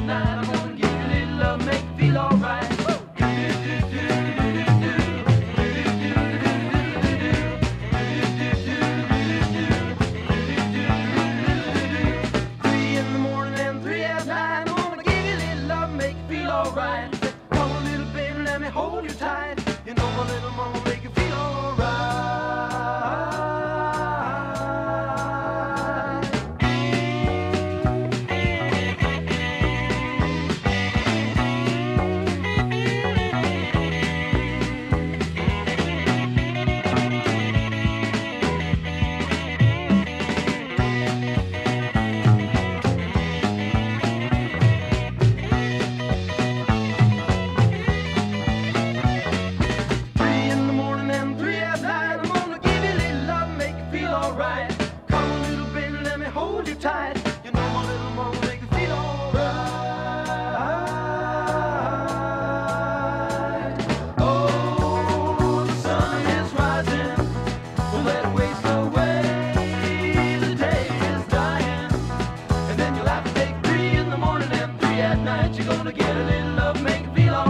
night. I'm gonna give you a little love, make you feel alright. Three in the morning and three at night. I'm gonna give you a little love, make you feel alright. Come on, little baby, let me hold you tight. You know my little mama make you feel alright. Tight. You know my little mama make you feel alright. Oh, the sun is rising. We'll let it waste away. The day is dying. And then you'll have to take 3 in the morning and 3 at night. You're gonna get a little love, make you feel alright.